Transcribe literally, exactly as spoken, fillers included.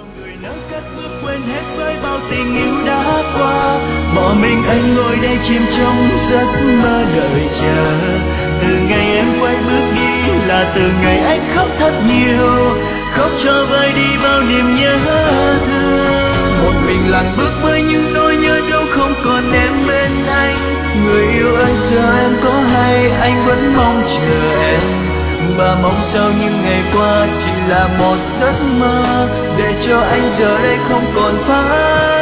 người nơi cất bước quên hết với bao tình yêu đã qua, bỏ mình anh ngồi đây chìm trong giấc mơ đợi chờ. Từ ngày em quay bước đi là từ ngày anh khóc thật nhiều, khóc cho vơi đi bao niềm nhớ thương. Một mình lặn bước với những nỗi nhớ đâu không còn em bên anh. Người yêu ơi giờ em có hay anh vẫn mong chờ em, và mong sau những ngày qua chỉ là một giấc mơ, để cho anh giờ đây không còn phải